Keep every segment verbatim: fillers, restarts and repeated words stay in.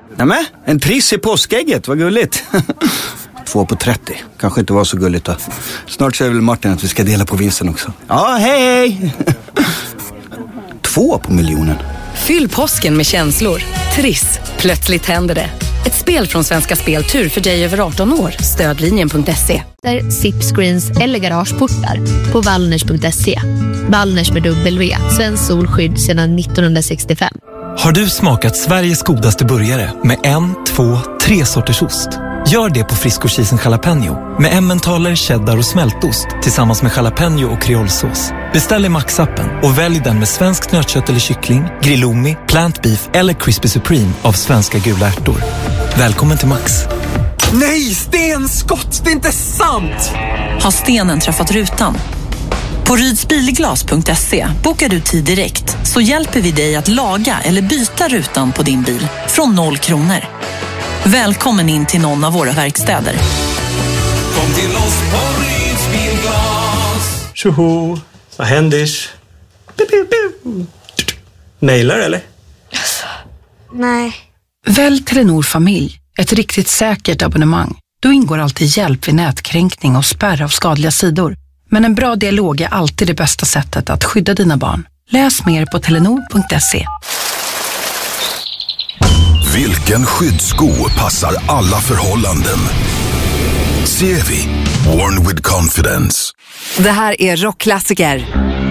Nämen, en triss i påskägget, vad gulligt. Två på trettio, kanske inte var så gulligt då. Snart säger väl Martin att vi ska dela på vinsten också. Ja, hej hej! Två på miljonen. Fyll påsken med känslor. Triss, plötsligt händer det. Ett spel från Svenska Speltur för dig över arton år. Stödlinjen punkt se. Där Zipscreens eller garageportar på Wallners punkt se. Wallners med W. Svensk solskydd sedan nittonhundrasextiofem. Har du smakat Sveriges godaste burgare med en, två, tre sorters ost? Gör det på Frisco Cheese Jalapeno med emmentaler, cheddar och smältost tillsammans med jalapeno och kreolsås. Beställ i Max-appen och välj den med svensk nötkött eller kyckling, grillomi, plant beef eller crispy supreme av svenska gula ärtor. Välkommen till Max. Nej, stenskott! Det är inte sant! Har stenen träffat rutan? På rydsbilglas punkt se bokar du tid direkt så hjälper vi dig att laga eller byta rutan på din bil från noll kronor. Välkommen in till någon av våra verkstäder. Kom till oss på Rydsbilglas. Tjoho, vad händer? Mailar eller? Nej. Välj Telenor familj, ett riktigt säkert abonnemang. Då ingår alltid hjälp vid nätkränkning och spärr av skadliga sidor. Men en bra dialog är alltid det bästa sättet att skydda dina barn. Läs mer på telenor punkt se. Vilken skyddssko passar alla förhållanden? Zevi, worn with confidence. Det här är rockklassiker.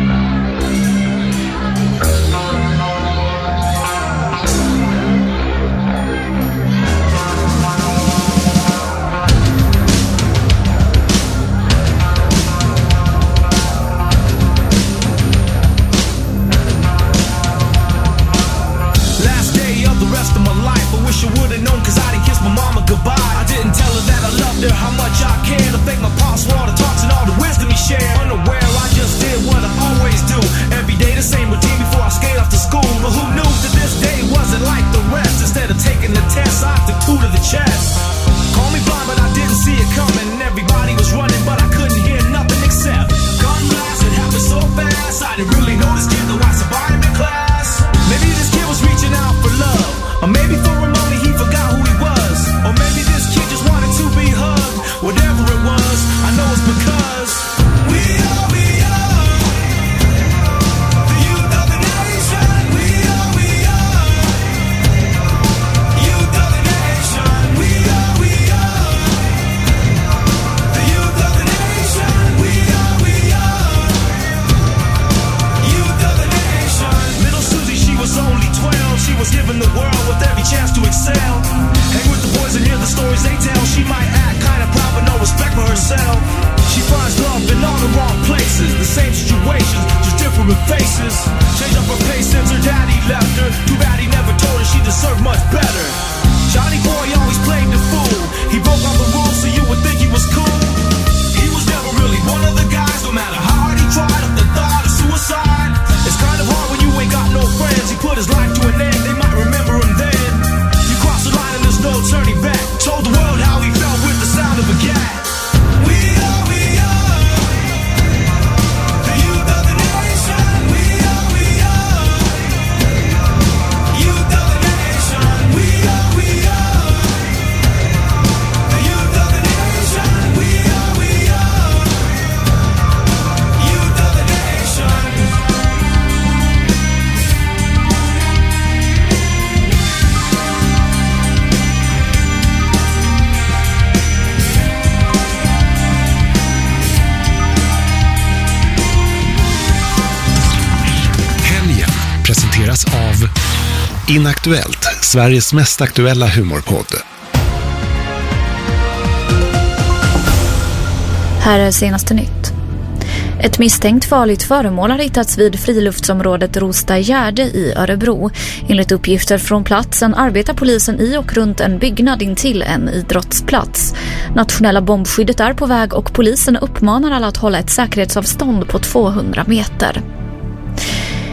How much I care to thank my pops for all the talks and all the wisdom he shared. Unaware, I just did what I always do. Every day the same routine before I skate off to school. But who knew that this day wasn't like the rest? Instead of taking the test, I took two to the chest. Call me blind, but I didn't see it coming. Everybody was running, but I couldn't hear nothing except gun blast. It happened so fast, I didn't really know this kid, though I survived in class. Maybe this kid was reaching out for love, or maybe for a moment he forgot who he was, or maybe this kid just wanted to be hugged. Whatever it was, I know it's because we are, we are the youth of the nation. We are, we are youth of the nation. We are, we are the youth of the nation. We are, we are youth of the nation. Little Susie, she was only twelve. She was given the world with every chance to excel. Hang with the boys and hear the stories they tell. She might act kind of proud, but no respect for herself. She finds love in all the wrong places. The same situations, just different faces. Changed up her pace since her daddy left her. Too bad he never told her she deserved much better. Johnny boy always played the fool. He broke all the rules so you would think he was cool. He was never really one of the guys. No matter how hard he tried, up the thought of suicide. It's kind of hard when you ain't got no friends. He put his life to an end, they might remember him then. You cross the line and there's no turning back. Told the world how he felt with the sound of a gat. We are, we are the youth of the nation. We are, we are youth of the nation. We are, we are the youth of the nation. We are, we are youth of the nation. Presenteras av Inaktuellt, Sveriges mest aktuella humorpodd. Här är senaste nytt. Ett misstänkt farligt föremål har hittats vid friluftsområdet Rostagärde i Örebro. Enligt uppgifter från platsen arbetar polisen i och runt en byggnad intill en idrottsplats. Nationella bombskyddet är på väg och polisen uppmanar alla att hålla ett säkerhetsavstånd på tvåhundra meter.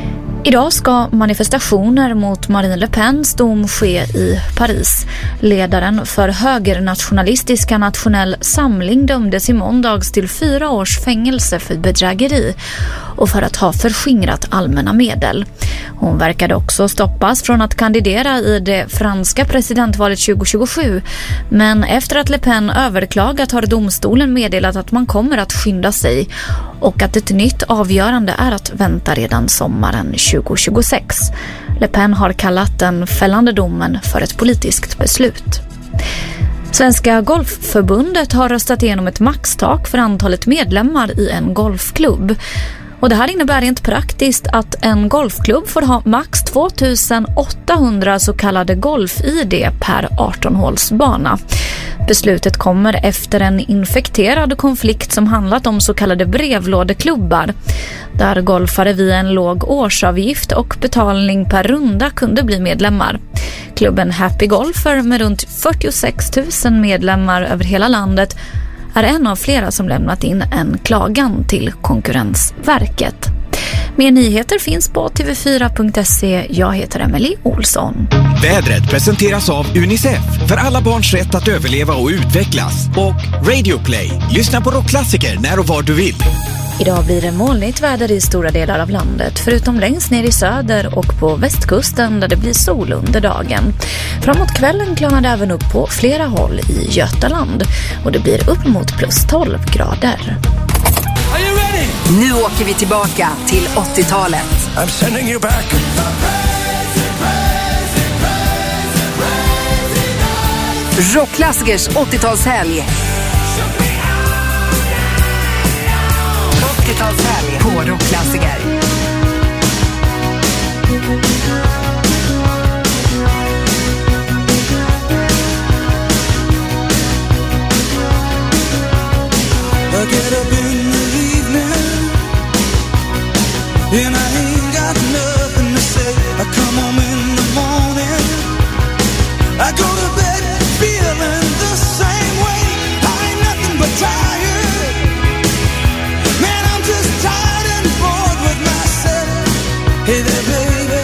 Idag ska manifestationer mot Marine Le Pens dom ske i Paris. Ledaren för högernationalistiska Nationell Samling dömdes i måndags till fyra års fängelse för bedrägeri och för att ha förskingrat allmänna medel. Hon verkade också stoppas från att kandidera i det franska presidentvalet tjugo tjugosju, men efter att Le Pen överklagat har domstolen meddelat att man kommer att skynda sig och att ett nytt avgörande är att vänta redan sommaren tjugo tjugosex. Le Pen har kallat den fällande domen för ett politiskt beslut. Svenska Golfförbundet har röstat igenom ett maxtak för antalet medlemmar i en golfklubb. Och det här innebär rent praktiskt att en golfklubb får ha max tvåtusen åttahundra så kallade golf-I D per arton-hålsbana. Beslutet kommer efter en infekterad konflikt som handlat om så kallade brevlådeklubbar, där golfare via en låg årsavgift och betalning per runda kunde bli medlemmar. Klubben Happy Golfer med runt fyrtiosex tusen medlemmar över hela landet är en av flera som lämnat in en klagan till Konkurrensverket. Mer nyheter finns på t v fyra punkt se. Jag heter Emily Olsson. Vädret presenteras av Unicef för alla barns rätt att överleva och utvecklas. Och Radio Play. Lyssna på rockklassiker när och var du vill. Idag blir det molnigt väder i stora delar av landet, förutom längst ner i söder och på västkusten där det blir sol under dagen. Framåt kvällen klarnar det även upp på flera håll i Götaland och det blir upp mot plus tolv grader. Nu åker vi tillbaka till åttiotalet. I'm sending you back. Rockklassikers åttiotalshelg. åttiotalshelg på Rockklassiker. I get up in the evening and I ain't got nothing to say. I come home in the morning, I go to bed feeling the same way. I ain't nothing but tired. Man, I'm just tired and bored with myself. Hey there, baby,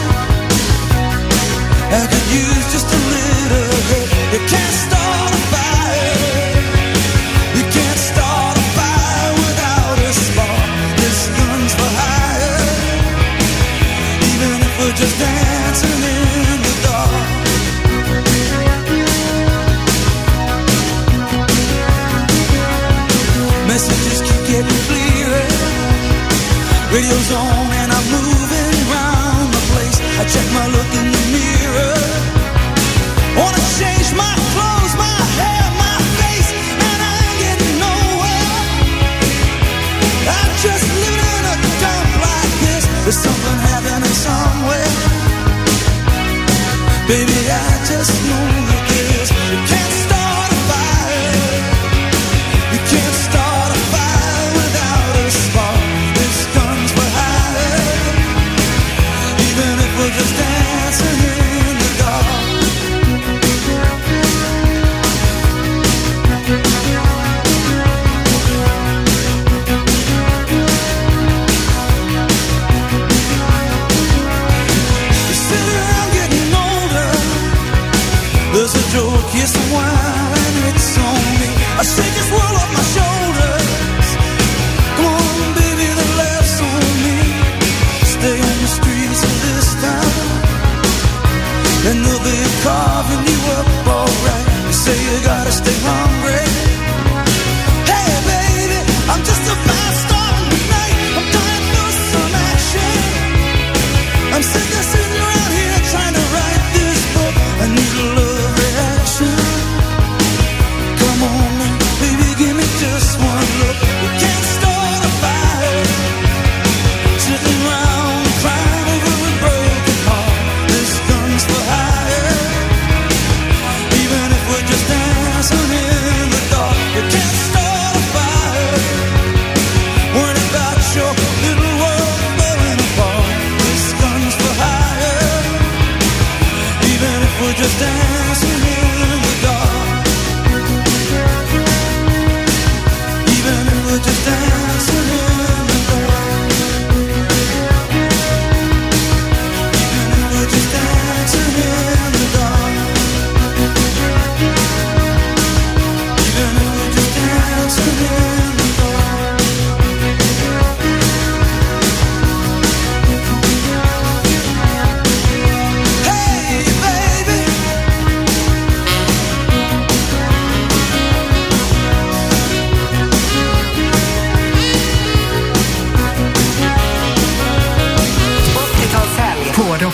I could use just a little help. You can't start a fire. You can't start a fire without a spark. This gun's for hire. Even if we're just dancing in the dark. Messages keep getting clearer. Radio's on and I'm moving around the place. I check my look in the mirror. Wanna change my clothes, my hair, my face, and I ain't getting nowhere. I'm just living in a dump like this. There's something happening somewhere. Baby, I just know it is. You can't start a fire. You can't start a fire without a spark. This gun's for hire. Even if we're just dancing in the dark. You sit around getting older. There's a joke, yes, a wine, and it's on me. I shake this world off my shoulders. Come on, baby, the laughs on me. Stay on the streets of this town, and they'll be carving you up alright. You say you gotta stay hungry. Hey, baby, I'm just about starting tonight. I'm dying for some action. I'm sick of sitting around here trying to write this book. I need a love reaction. Come on now, baby, give me just one look. You can't start a fire sitting around crying over a broken heart. This gun's for hire. Even if we're just dancing in the dark, you can't start a fire. Worried about your little world falling apart. This gun's for hire. Even if we're just dancing in the dark. Even if we're just dancing in the dark.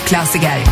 rockklassiker.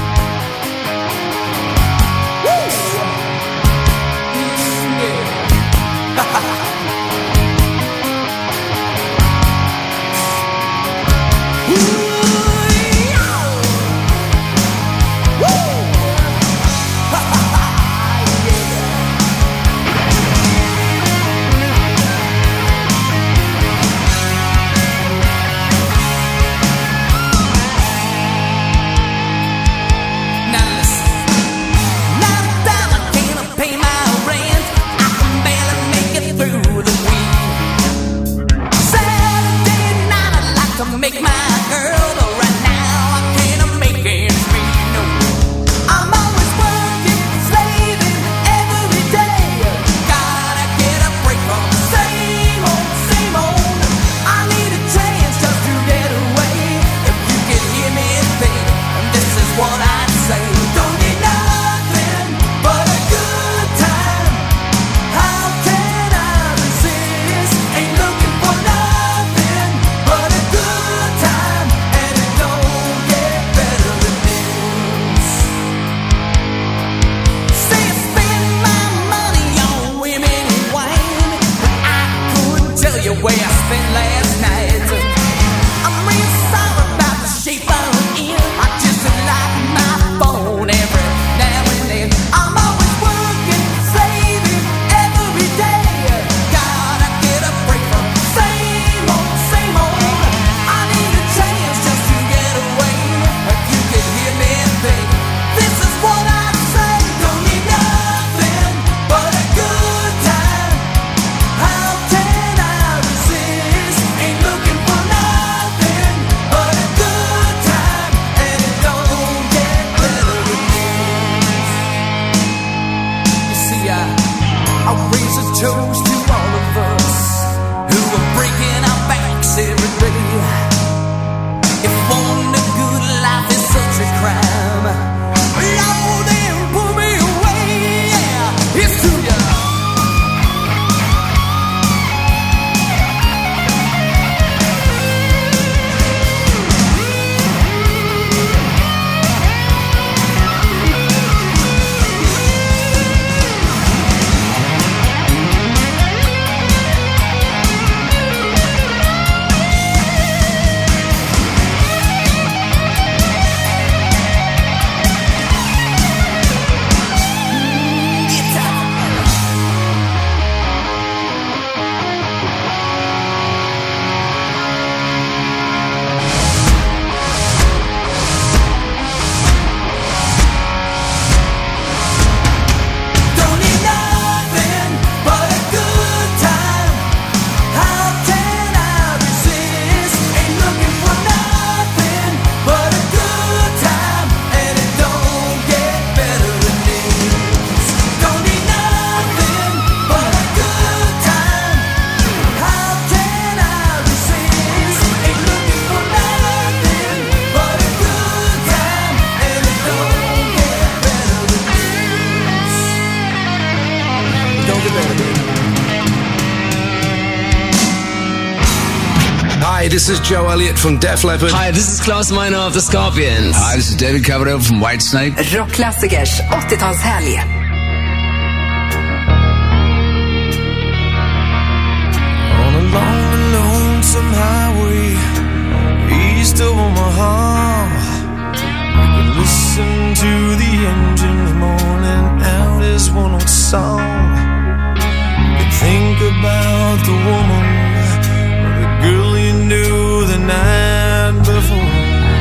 Hi, this is Joe Elliott from Def Leppard. Hi, this is Klaus Meine of the Scorpions. Hi, this is David Coverdale from Whitesnake. Rockklassikers åttiotalshelg. On a long and lonesome highway east of Omaha, you can listen to the engine moaning out his one old song. You can think about the woman, the girl you knew the night before.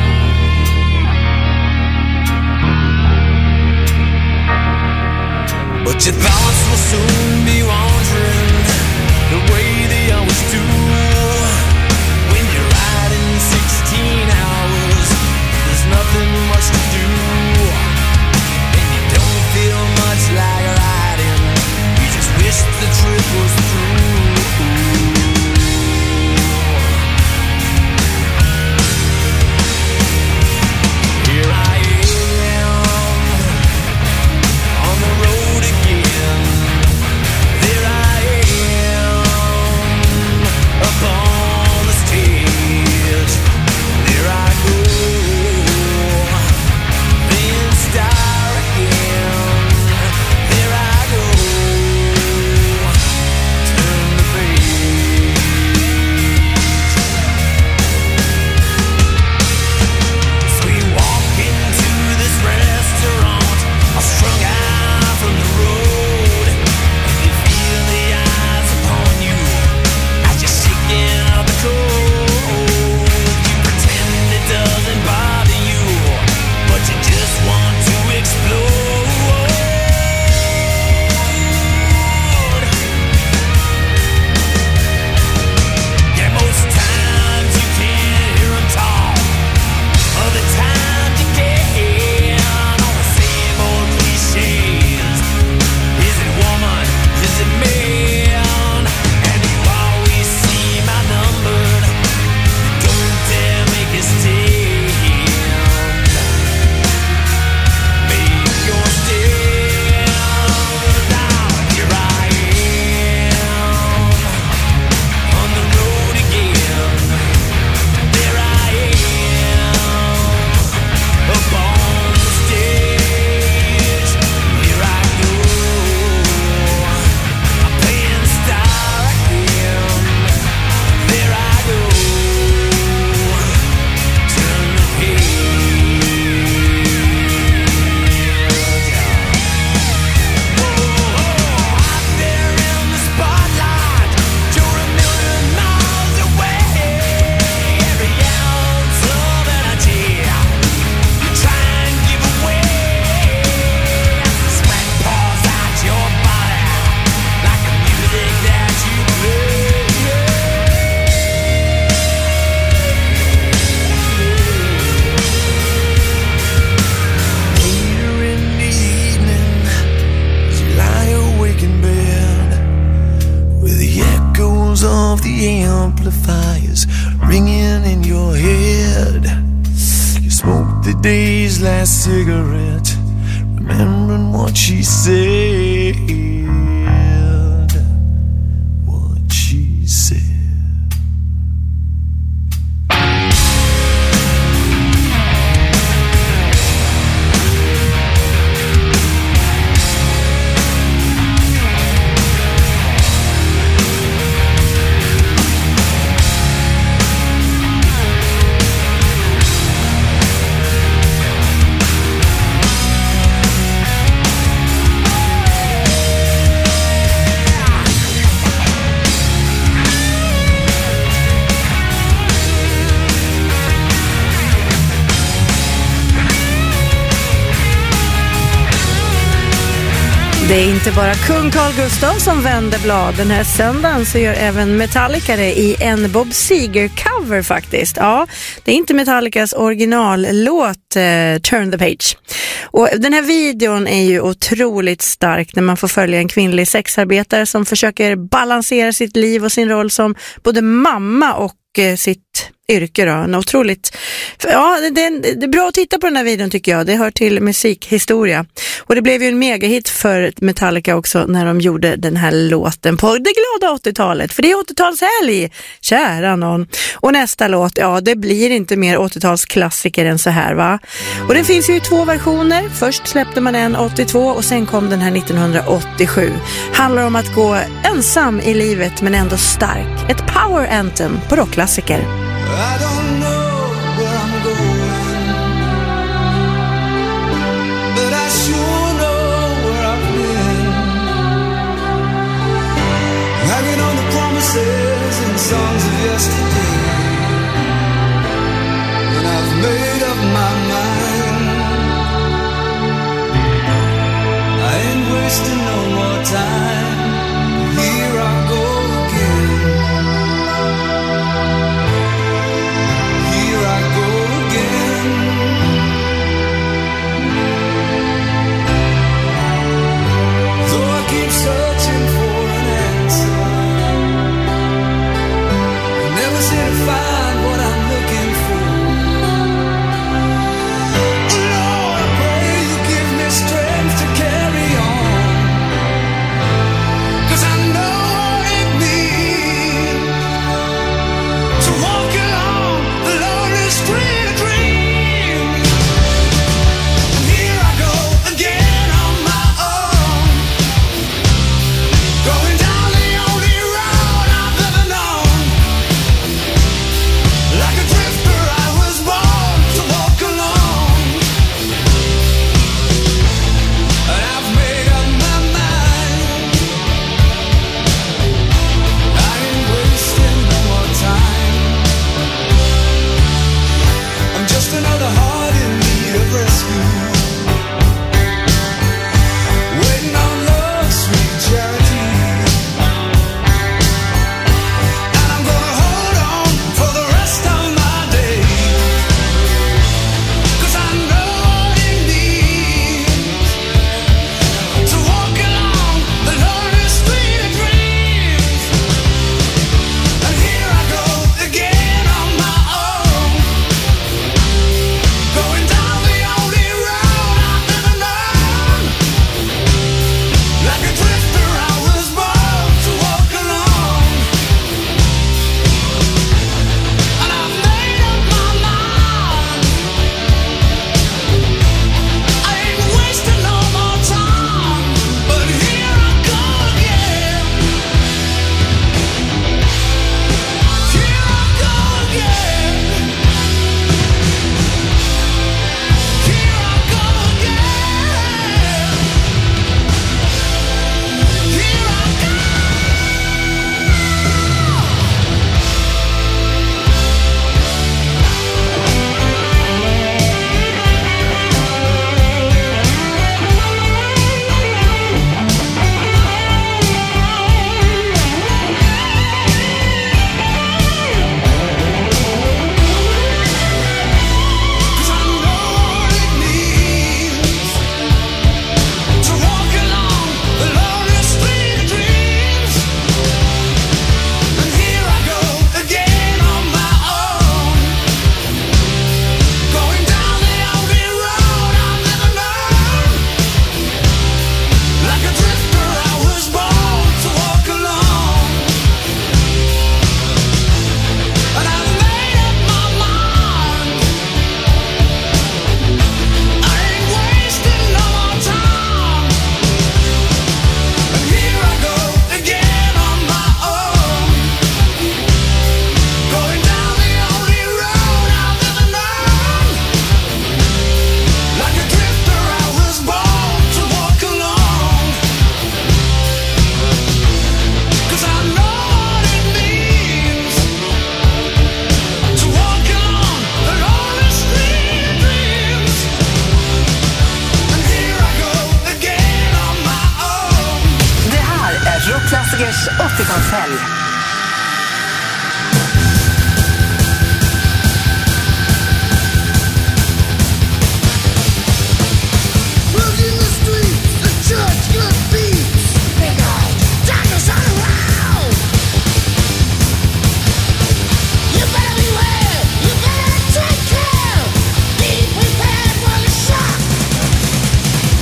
But your thoughts will soon be wandering the way they always do. When you're riding sixteen hours, there's nothing much to do, and you don't feel much like riding. You just wish the trip was through. Here I am on the road again. There I am the amplifiers ringing in your head. You smoked the day's last cigarette, remembering what she said. What she said. Det är inte bara kung Carl Gustaf som vänder blad. Den här söndagen så gör även Metallica det i en Bob Seger-cover faktiskt. Ja, det är inte Metallicas originallåt eh, Turn the Page. Och den här videon är ju otroligt stark när man får följa en kvinnlig sexarbetare som försöker balansera sitt liv och sin roll som både mamma och eh, sitt yrke då. En otroligt... Ja, det, det är bra att titta på den här videon tycker jag. Det hör till musikhistoria. Och det blev ju en megahit för Metallica också när de gjorde den här låten på det glada åttiotalet. För det är åttiotalshelg, kära någon. Och nästa låt, ja det blir inte mer åttiotalsklassiker än så här va. Och den finns ju i två versioner. Först släppte man den åttiotvå och sen kom den här nittonhundraåttiosju. Handlar om att gå ensam i livet men ändå stark. Ett power anthem på rockklassiker. I don't know where I'm going, but I sure know where I've been. Hanging on the promises and songs of yesterday, and I've made up my mind. I ain't wasting no more time. Here I go again. Searching for an answer, I never seem to find what I'm looking for. Lord, I pray you give me strength to carry on. Klassikers åttiotalshelg.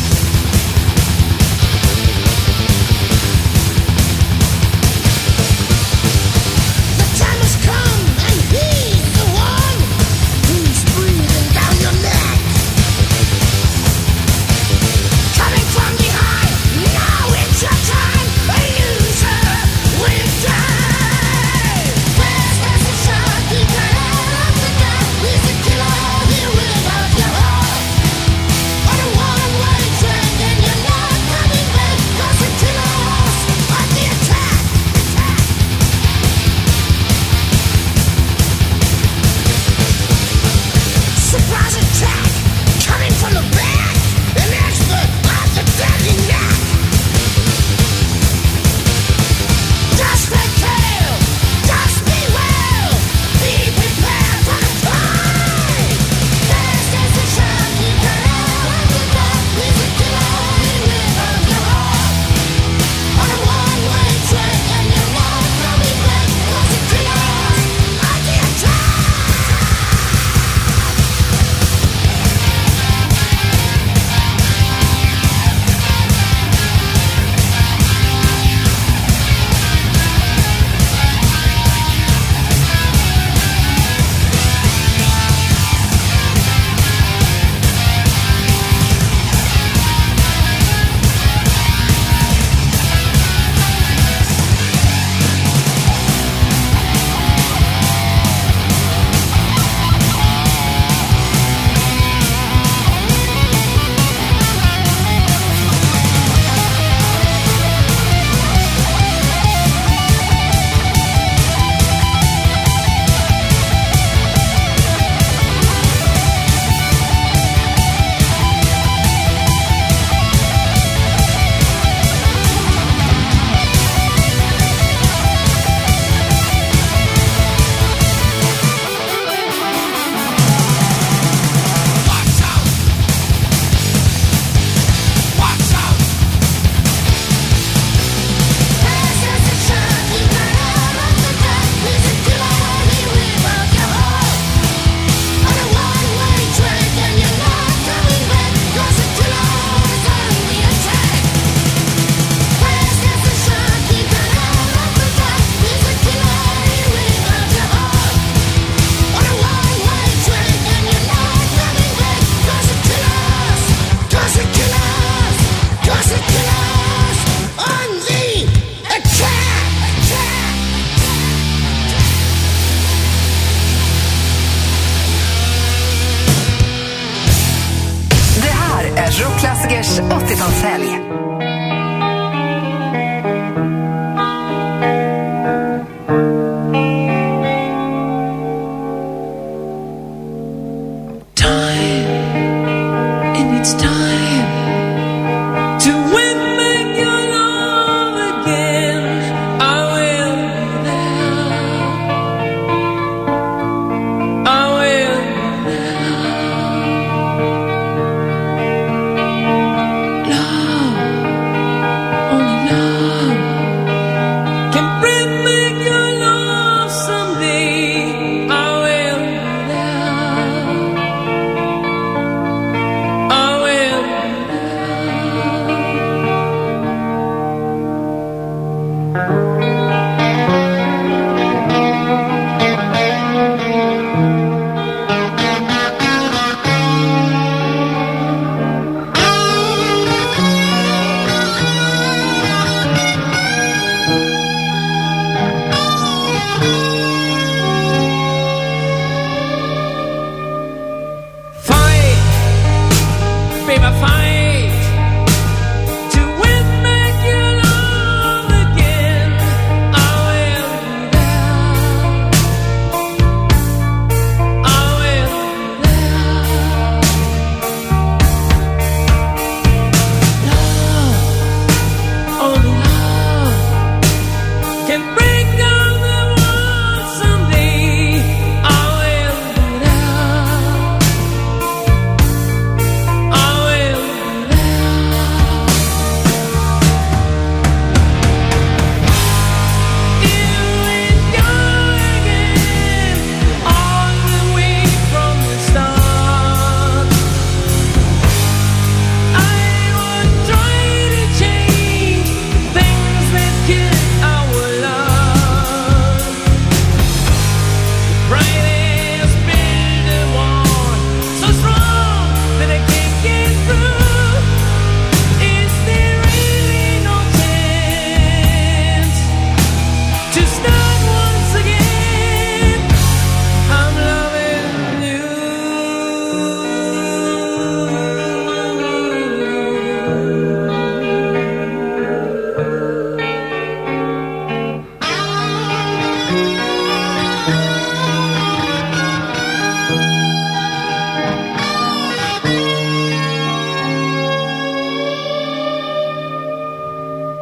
We'll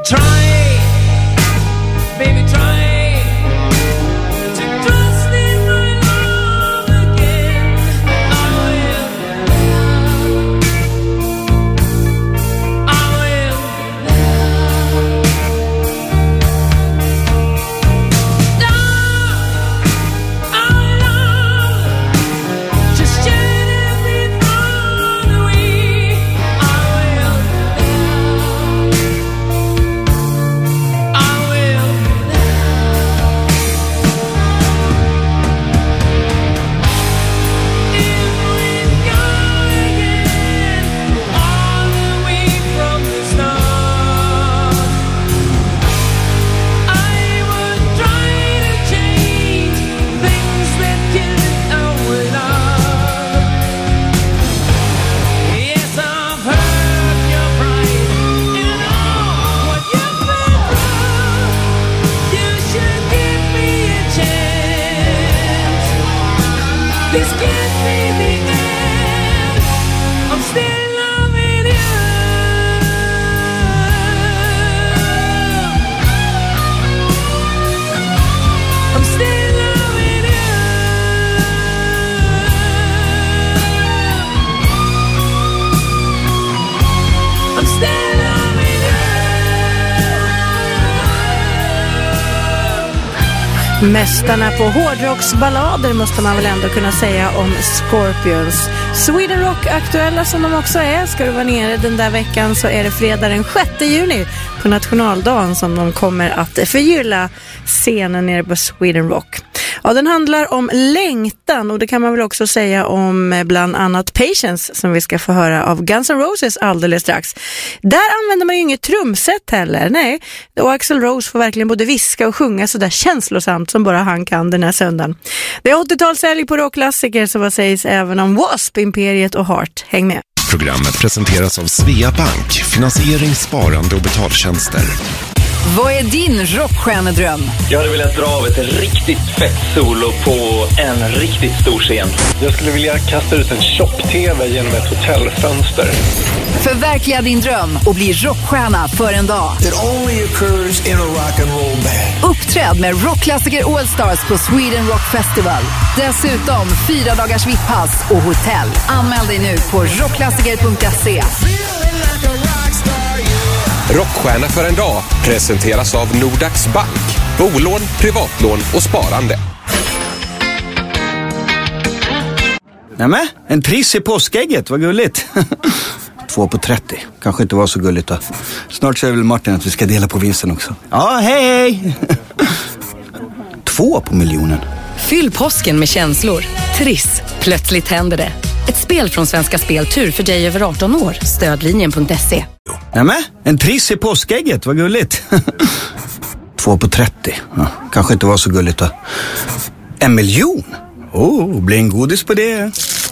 Try, baby, try. Mästarna på hårdrocksballader måste man väl ändå kunna säga om Scorpions. Sweden Rock aktuella som de också är. Ska du vara nere den där veckan så är det fredag den sjätte juni på nationaldagen som de kommer att förgylla scenen nere på Sweden Rock. Ja, den handlar om längtan och det kan man väl också säga om bland annat Patience som vi ska få höra av Guns N' Roses alldeles strax. Där använder man ju inget trumset heller, nej. Och Axl Rose får verkligen både viska och sjunga så där känslosamt som bara han kan den här söndagen. Det är åttiotalshelg på rockklassiker så vad sägs även om W A S P, Imperiet och Heart. Häng med! Programmet presenteras av Svea Bank, finansiering, sparande och betaltjänster. Vad är din rockstjärnedröm? Jag hade velat dra av ett riktigt fett solo på en riktigt stor scen. Jag skulle vilja kasta ut en tjock-tv genom ett hotellfönster. Förverkliga din dröm och bli rockstjärna för en dag. It only occurs in a rock and roll band. Uppträd med rockklassiker All Stars på Sweden Rock Festival. Dessutom fyra dagars V I P-pass och hotell. Anmäl dig nu på rockklassiker punkt se. Rockstjärna för en dag presenteras av Nordax Bank. Bolån, privatlån och sparande. Nämen, en triss i påskägget, vad gulligt. Två på trettio, kanske inte var så gulligt då. Snart säger väl Martin att vi ska dela på vinsten också. Ja, hej hej! Två på miljonen. Fyll påsken med känslor. Triss, plötsligt händer det. Ett spel från Svenska Spel Tur för dig över arton år. Stödlinjen punkt se. Nämen, en triss i påskägget, vad gulligt. Två på trettio, ja, kanske inte var så gulligt då. En miljon? Oh, blir en godis på det.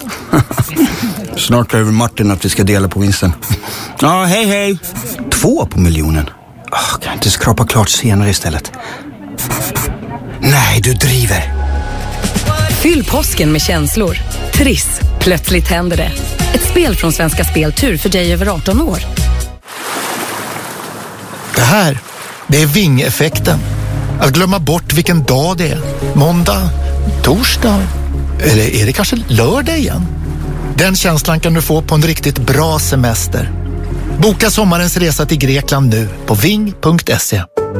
Snart säger Martin att vi ska dela på vinsten. Ja, hej hej. Två på miljonen. Oh, kan jag inte skrapa klart senare istället? Nej, du driver. Fyll påsken med känslor. Triss, plötsligt händer det. Ett spel från Svenska Spel Tur för dig över arton år. Det här, det är ving-effekten. Att glömma bort vilken dag det är. Måndag, torsdag, eller är det kanske lördag igen? Den känslan kan du få på en riktigt bra semester. Boka sommarens resa till Grekland nu på ving punkt se.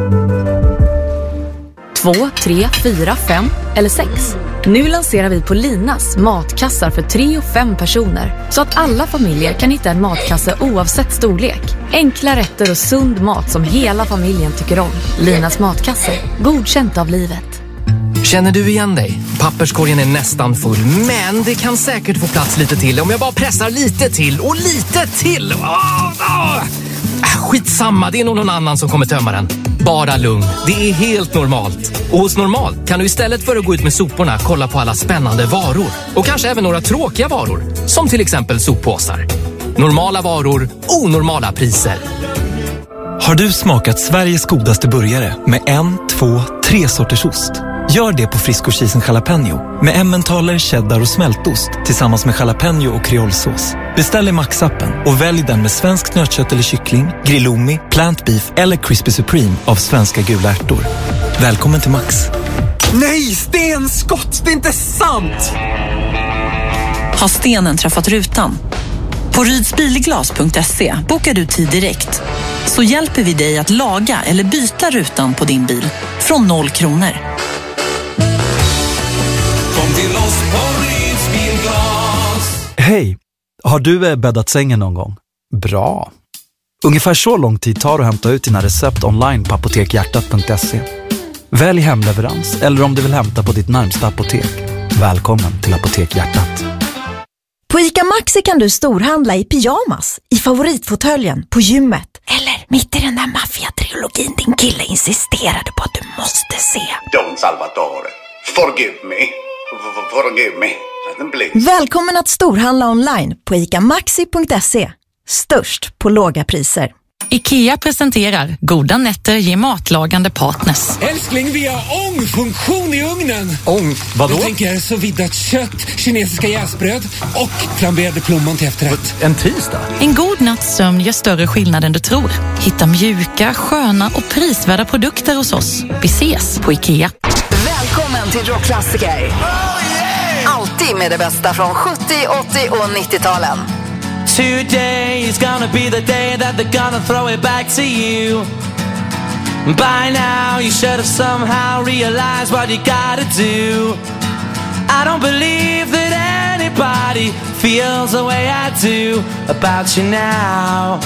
Två, tre, fyra, fem eller sex. Nu lanserar vi på Linas matkassar för tre och fem personer så att alla familjer kan hitta en matkasse oavsett storlek. Enkla rätter och sund mat som hela familjen tycker om. Linas matkasse, godkänt av livet. Känner du igen dig? Papperskorgen är nästan full, men det kan säkert få plats lite till om jag bara pressar lite till och lite till. Åh, åh. Skitsamma, det är nog någon annan som kommer tömma den. Bara lugn, det är helt normalt. Och hos Normal kan du istället för att gå ut med soporna kolla på alla spännande varor. Och kanske även några tråkiga varor, som till exempel soppåsar. Normala varor, onormala priser. Har du smakat Sveriges godaste burgare med en, två, tre sorters ost? Gör det på friskocheesen jalapeno med emmentaler, cheddar och smältost tillsammans med jalapeno och kreolsås. Beställ i Max-appen och välj den med svenskt nötkött eller kyckling, grillomi, plant beef eller crispy supreme av svenska gula ärtor. Välkommen till Max. Nej, stenskott! Det är inte sant! Har stenen träffat rutan? På rydsbilglas punkt se bokar du tid direkt. Så hjälper vi dig att laga eller byta rutan på din bil från noll kronor. Kom till oss på Rydsbilglas. Hej, har du bäddat sängen någon gång? Bra. Ungefär så lång tid tar det att hämta ut dina recept online på apotekhjärtat punkt se. Välj hemleverans eller om du vill hämta på ditt närmsta apotek. Välkommen till Apotek Hjärtat. På ICA Maxi kan du storhandla i pyjamas, i favoritfåtöljen, på gymmet. Eller mitt i den där maffia-trilogin din kille insisterade på att du måste se. Don Salvatore, forgive me, forgive me. Välkommen att storhandla online på ica maxi punkt se. Störst på låga priser. IKEA presenterar goda nätter ger matlagande partners. Älskling, vi har ångfunktion i ugnen. Ång? Vadå? Jag tänker så viddat kött, kinesiska jäsbröd och flamberade plommon till efterrätt. En tisdag? En god natts sömn gör större skillnad än du tror. Hitta mjuka, sköna och prisvärda produkter hos oss. Vi ses på IKEA. Välkommen till Rockklassiker. Alltid med det bästa från sjuttio, åttio och nittio-talen. Today is gonna be the day that they're gonna throw it back to you. By now you should have somehow realized what you gotta do. I don't believe that anybody feels the way I do about you now.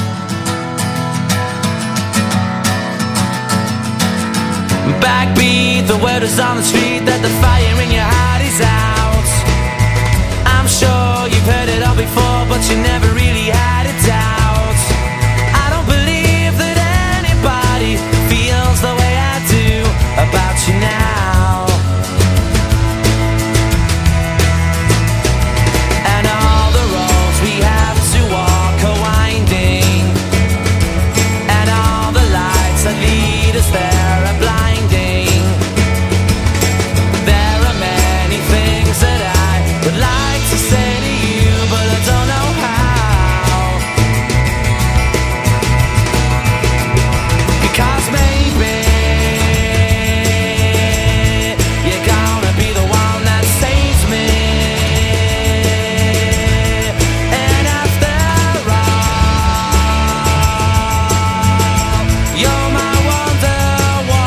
Backbeat, the word is on the street that the fire in your heart is out. I'm sure you've heard it all before, but you never really had a doubt. I don't believe that anybody feels the way I do about you now. And all the roads we have to walk are winding, and all the lights that lead us there are blinding. There are many things that I would like to say to you, but I don't know how. Because maybe you're gonna be the one that saves me. And after all, you're my wonderwall.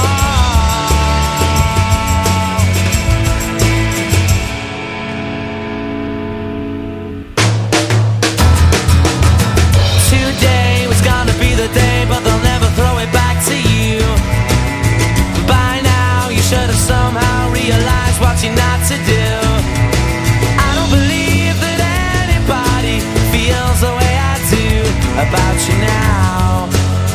Today was gonna be the day, but they'll never throw it back to you. By now you should have somehow realized what you're not to do. I don't believe that anybody feels the way I do about you now.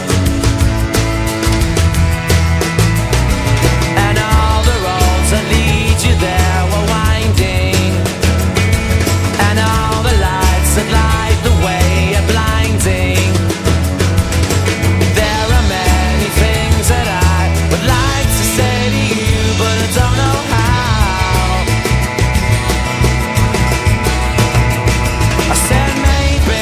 And all the roads that lead you there were winding, and all the lights that light the way are blinding. There are many things that I would like to say to you, but I don't know how. I said maybe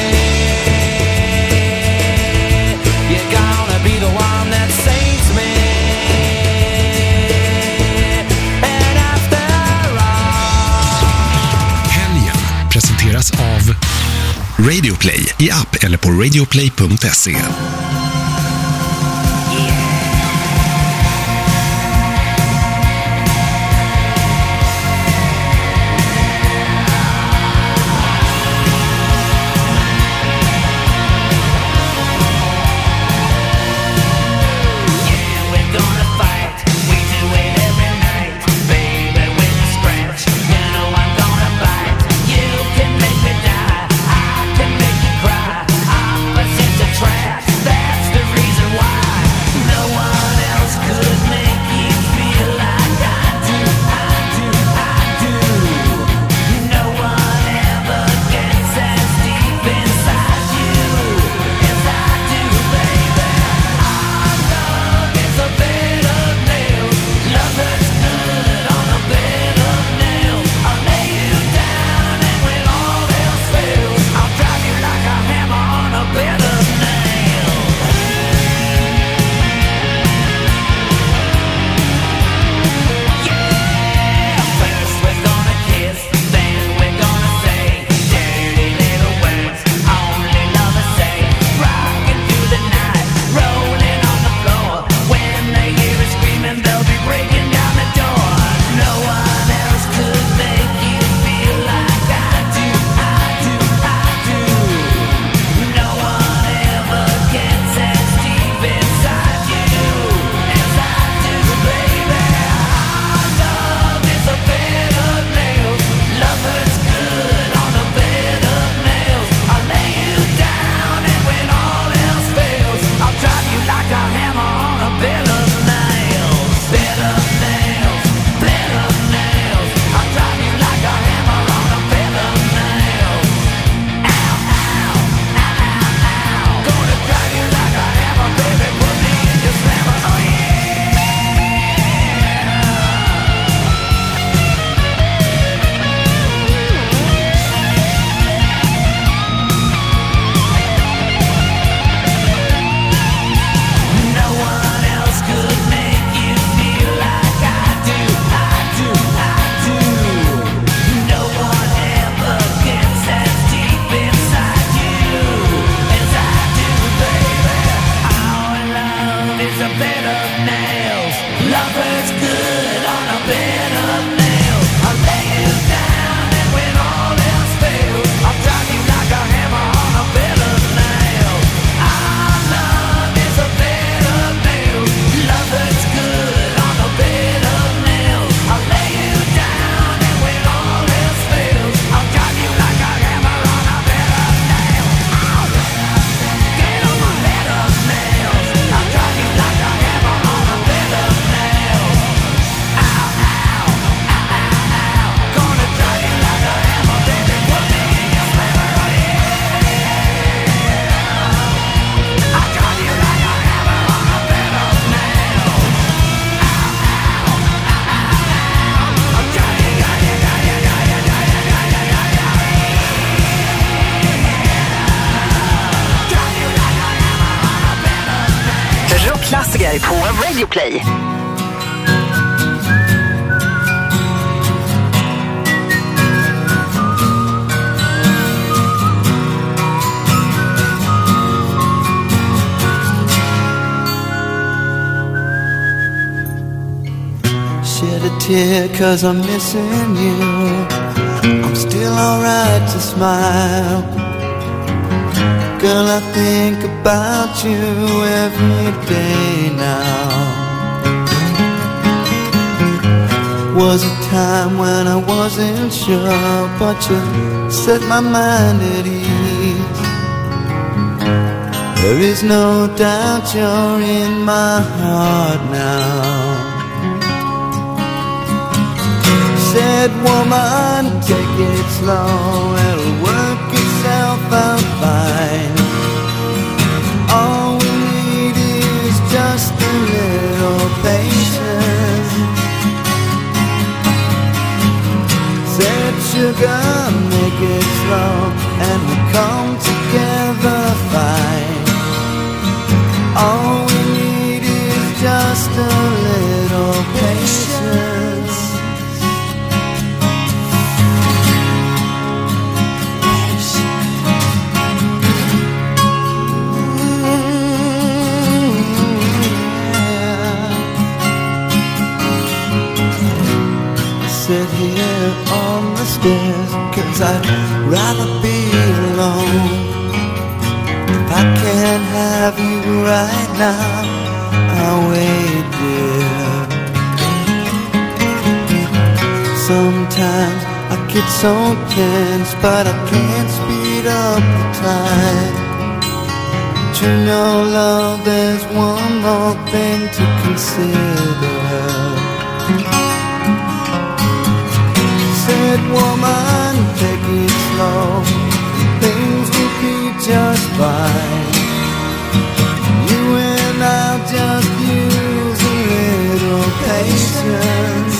you're gonna be the one that saves me. And after all, Helgen presenteras av Radioplay i app eller på radioplay punkt se. we're gonna fight. We do it every night, baby. When you scratch, you know I'm gonna bite. You can make me die, I can make you cry. Opposites attract. That's a bed of nails. Love hurts good on a bed of nails. I'll lay you down and when all else fails, I'll drive you like a hammer on a bed of nails. Our love is a bed of nails. Love hurts good on a bed of nails. I'll lay you down and when all else fails, I'll drive you like a hammer on a bed of nails. Ow! Get on my bed of nails. I'll drive you like a hammer on a bed of nails. Ow, ow, ow, ow, ow. Gonna drive you like a hammer, baby. Put me in your slammer, oh yeah. I'll drive you like a hammer on a bed of nails. Ow, ow, ow, ow, ow. I'll drive you, got you, got you, got you, got you, got you, got you. Drive you like a hammer on a bed of nails. Rockklassiker på Radio Play. Shed a tear cause I'm missing you. I'm still alright to smile. Girl, I think about you every day now. Was a time when I wasn't sure, but you set my mind at ease. There is no doubt you're in my heart now. Said woman, take it slow, it'll work itself out fine. All we need is just a little patience. Said sugar, make it slow, and we'll come together fine. All we need is just a little patience. Sit here on the stairs, cause I'd rather be alone. If I can't have you right now, I'll wait, dear. Sometimes I get so tense, but I can't speed up the time. To know, love, there's one more thing to consider. Said woman, take it slow, things will be just fine. You and I'll just use a little patience.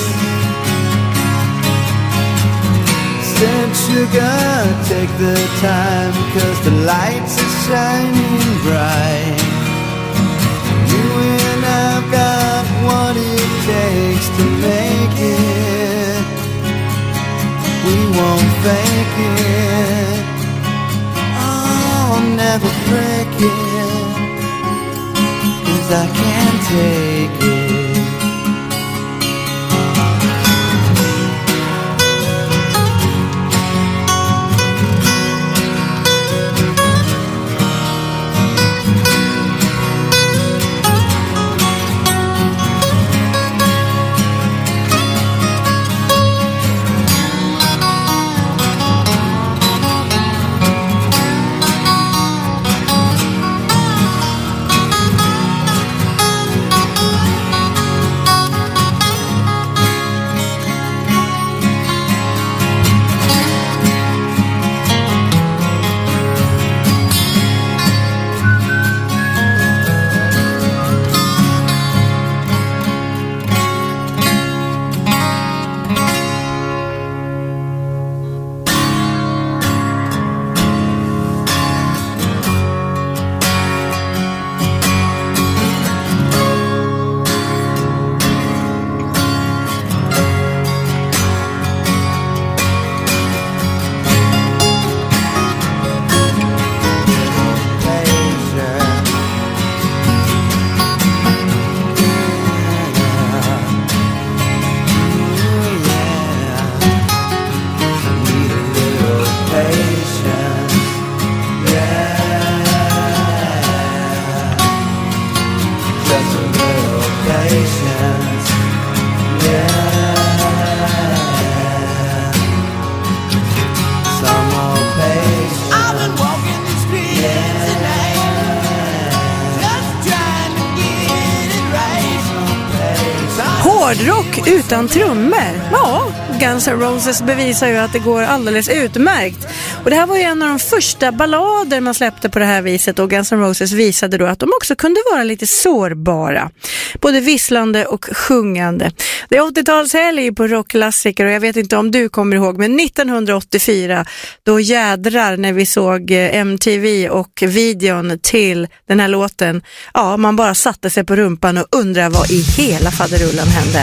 Said sugar, take the time, cause the lights are shining bright. You and I've got what it takes to make it. We won't fake it. Oh, I'll never break it, cause I can't take it. Hårdrock utan trummor. Ja, Guns N' Roses bevisar ju att det går alldeles utmärkt. Och det här var ju en av de första ballader man släppte på det här viset, och Guns N' Roses visade då att de också kunde vara lite sårbara. Både visslande och sjungande. Det är åttiotalshelg på rockklassiker, och jag vet inte om du kommer ihåg, men nittonhundraåttiofyra, då jädrar när vi såg M T V och videon till den här låten. Ja, man bara satte sig på rumpan och undrade vad i hela faderullan hände.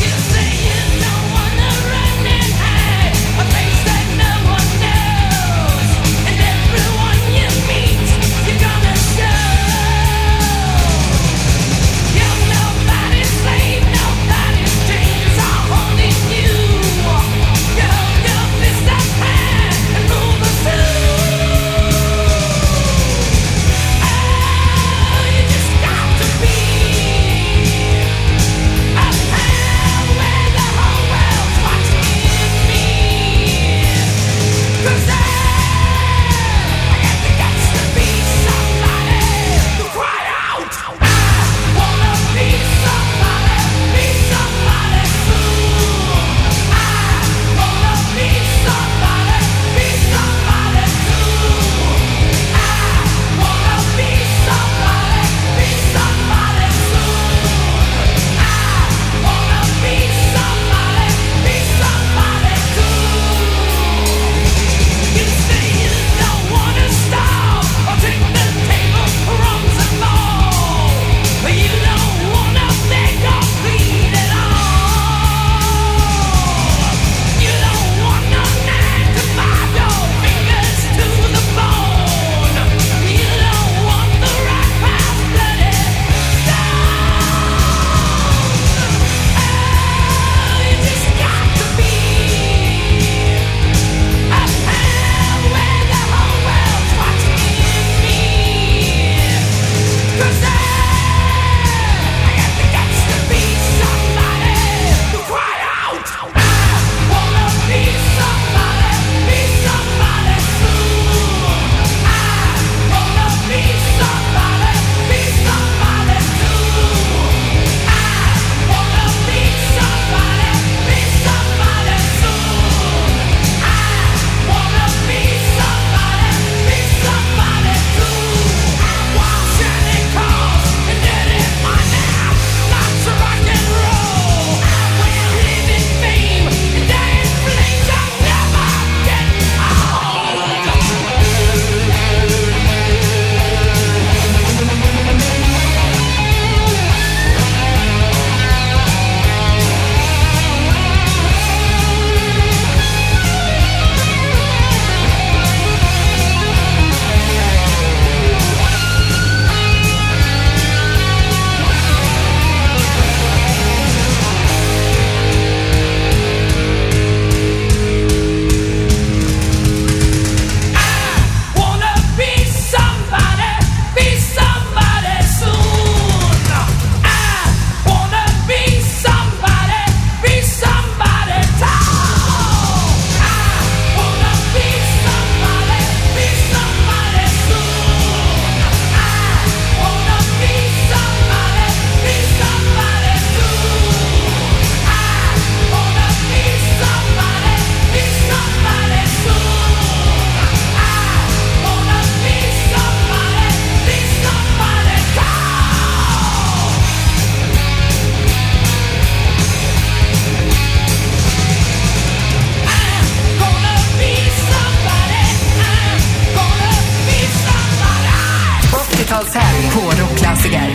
åttiotalshelg på rockklassiker.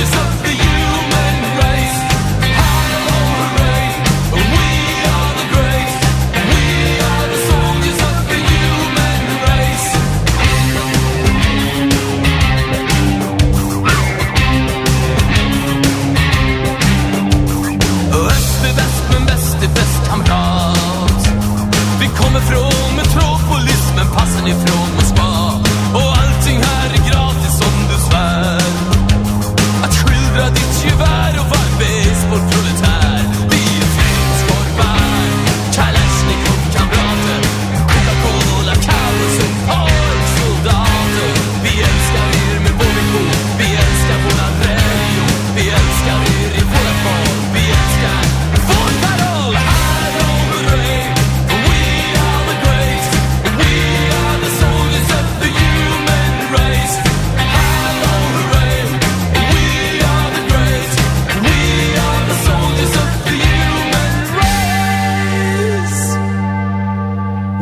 The great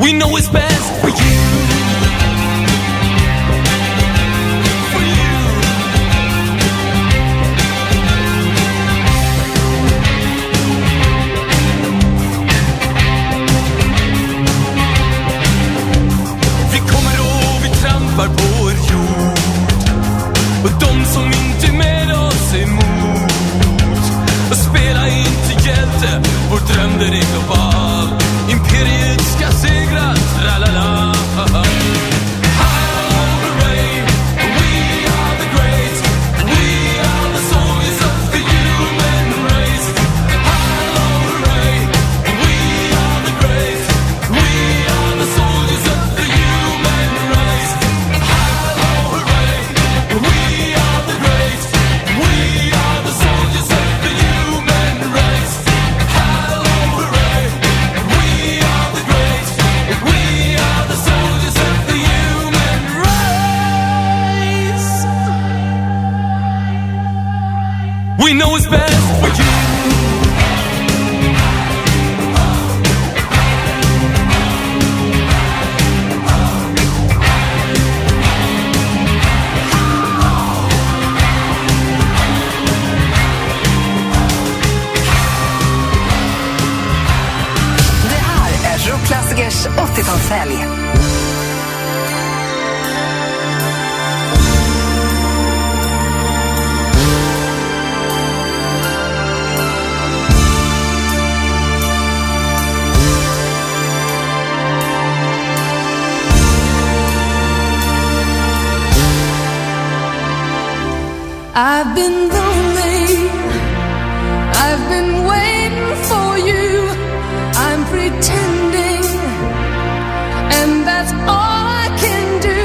We know it's best for you. På vår jord och de som inte är med oss emot och spela inte hjälte, vår dröm den är global. Imperiet ska segra, tralala. We know it's best for you. Det här är Rockklassikers åttiotalshelg. I've been lonely, I've been waiting for you, I'm pretending, and that's all I can do.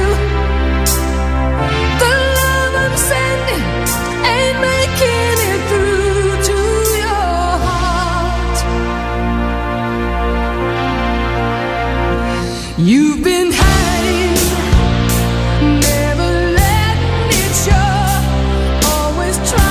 The love I'm sending ain't making it through to your heart. You've been hiding, never letting it show, always trying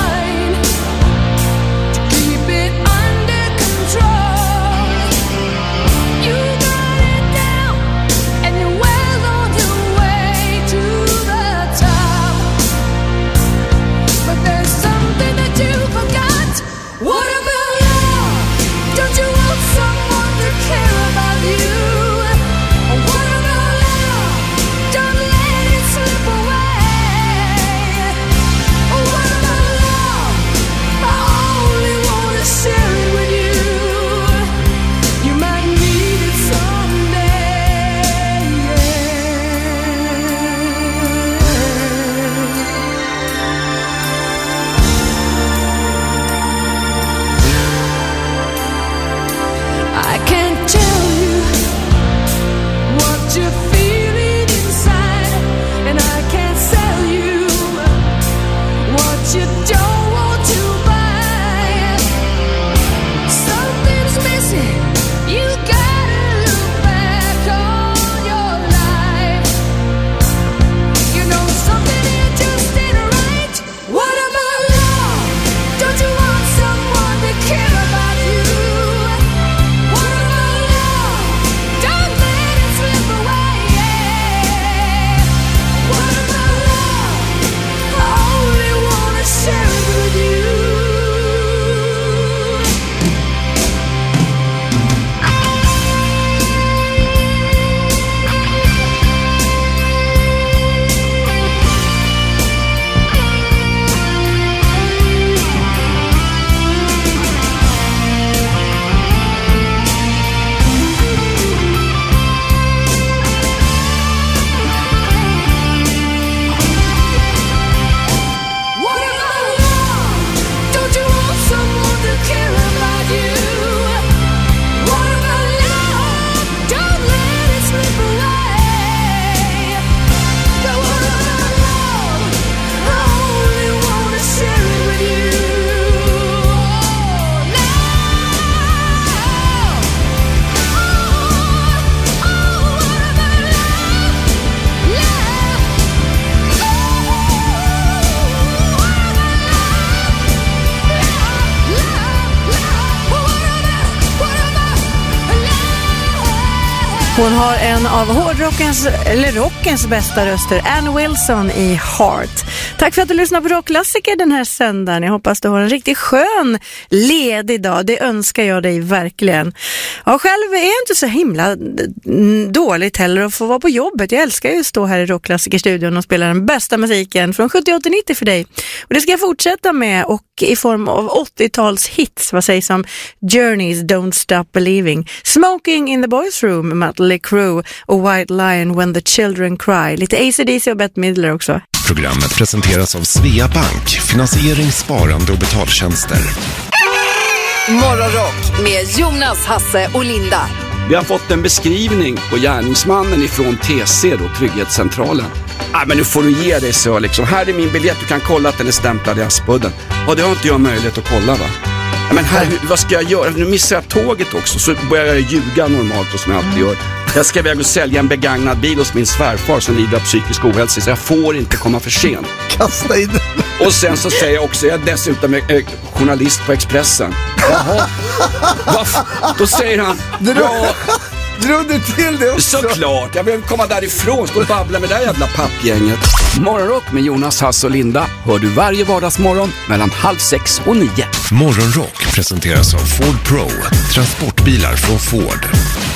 Hon har en av hårdrockens, eller rockens bästa röster, Ann Wilson i Heart. Tack för att du lyssnar på Rockklassiker den här söndagen. Jag hoppas du har en riktigt skön ledig dag. Det önskar jag dig verkligen. Ja, själv är jag inte så himla dåligt heller att få vara på jobbet. Jag älskar ju att stå här i Rockklassikerstudion och spela den bästa musiken från sjuttio nittio för dig. Och det ska jag fortsätta med, och i form av åttio-tals hits. Vad sägs om Journeys, Don't Stop Believing, Smoking in the Boys Room, Mötley Crüe och White Lion, When the Children Cry. Lite A C D C och Bette Midler också. Programmet presenteras av Svea Bank, finansiering, sparande och betaltjänster. Morgonrock med Jonas, Hasse och Linda. Vi har fått en beskrivning på gärningsmannen ifrån T C, då, Trygghetscentralen. Ah, men nu får du ge dig så liksom. Här är min biljett, du kan kolla att den är stämplad i Aspudden. Ja, det har inte jag möjlighet att kolla, va? Ja, men här, vad ska jag göra? Nu missar jag tåget också, så börjar jag ljuga normalt och som jag alltid gör. Jag ska iväg och sälja en begagnad bil hos min svärfar som lider av psykisk ohälsa, så jag får inte komma för sent. Kasta in. Och sen så säger jag också, jag är dessutom eh, journalist på Expressen. Jaha. Då säger han, ja... Drog du till det också? Såklart, jag vill komma därifrån, stå och babbla med det där jävla pappgänget. Morgonrock med Jonas, Hasse och Linda hör du varje vardagsmorgon mellan halv sex och nio. Morgonrock presenteras av Ford Pro, transportbilar från Ford.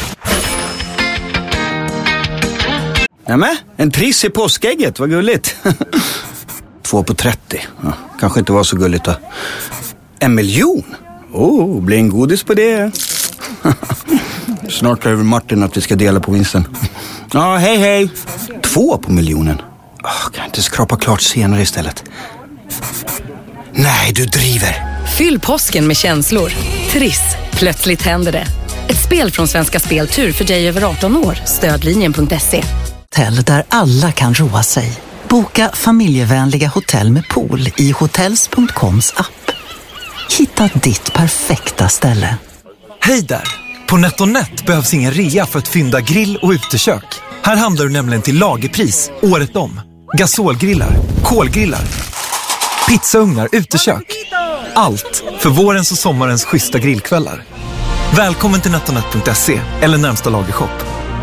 Nämen, en triss i påskägget, vad gulligt. Två på trettio, ja, kanske inte var så gulligt då. En miljon? Oh, blir en godis på det. Snart över Martin att vi ska dela på vinsten. Ja, hej hej. Två på miljonen. Oh, kan jag inte skrapa klart senare istället? Nej, du driver. Fyll påsken med känslor. Triss, plötsligt händer det. Ett spel från Svenska Speltur för dig över arton år. Stödlinjen punkt se. Hotell där alla kan roa sig. Boka familjevänliga hotell med pool i hotels punkt coms app. Hitta ditt perfekta ställe. Hej där! På NetOnNet behövs ingen rea för att fynda grill och utekök. Här handlar du nämligen till lagerpris året om. Gasolgrillar, kolgrillar, pizzaugnar, utekök. Allt för vårens och sommarens schyssta grillkvällar. Välkommen till netonet punkt se eller närmsta lagershop.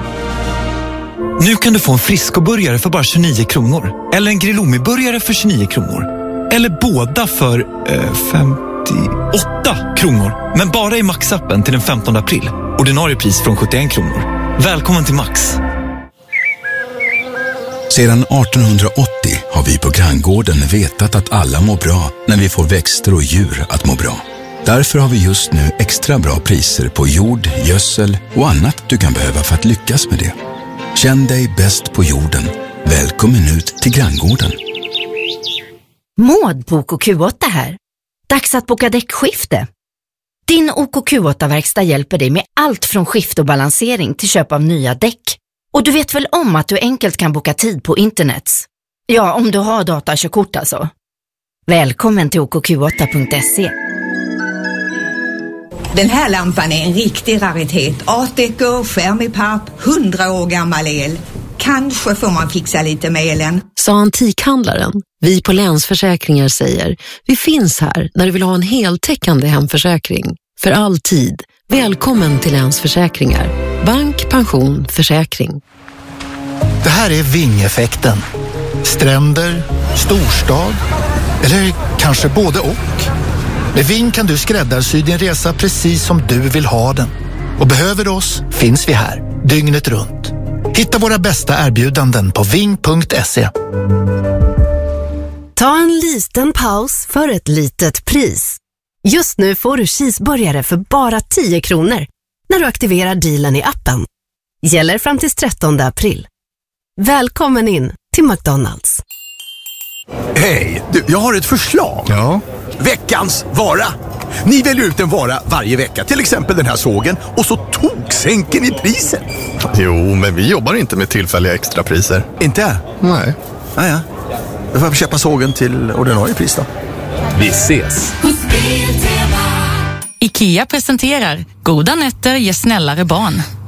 Nu kan du få en friskoburgare för bara tjugonio kronor. Eller en Grillomi-burgare för tjugonio kronor. Eller båda för eh, femtioåtta kronor. Men bara i Max-appen till den femtonde april. Ordinarie pris från sjuttioen kronor. Välkommen till Max. Sedan artonhundraåttio har vi på Granngården vetat att alla mår bra när vi får växter och djur att må bra. Därför har vi just nu extra bra priser på jord, gödsel och annat du kan behöva för att lyckas med det. Känn dig bäst på jorden. Välkommen ut till Granngården. Maud på O K Q åtta här. Dags att boka däckskifte. Din O K Q åtta-verkstad hjälper dig med allt från skift och balansering till köp av nya däck. Och du vet väl om att du enkelt kan boka tid på internet? Ja, om du har datakörkort alltså. Välkommen till O K Q åtta punkt se. Den här lampan är en riktig raritet. Art-deco, skärm i papp, hundra år gammal el. Kanske får man fixa lite med elen. Sa antikhandlaren. Vi på Länsförsäkringar säger, vi finns här när du vill ha en heltäckande hemförsäkring. För all tid. Välkommen till Länsförsäkringar. Bank, pension, försäkring. Det här är Ving-effekten. Stränder, storstad eller kanske både och. Med Ving kan du skräddarsy din resa precis som du vill ha den. Och behöver du oss finns vi här, dygnet runt. Hitta våra bästa erbjudanden på ving punkt se. Ta en liten paus för ett litet pris. Just nu får du cheeseburgare för bara tio kronor när du aktiverar dealen i appen. Gäller fram till trettonde april. Välkommen in till McDonalds. Hej, du, jag har ett förslag. Ja. Veckans vara. Ni väljer ut en vara varje vecka, till exempel den här sågen, och så toksänker ni priset. Jo, men vi jobbar inte med tillfälliga extrapriser. Inte? Nej. Ah, ja. Då får jag köpa sågen till ordinarie pris då. Vi ses. IKEA presenterar Goda nätter ger snällare barn.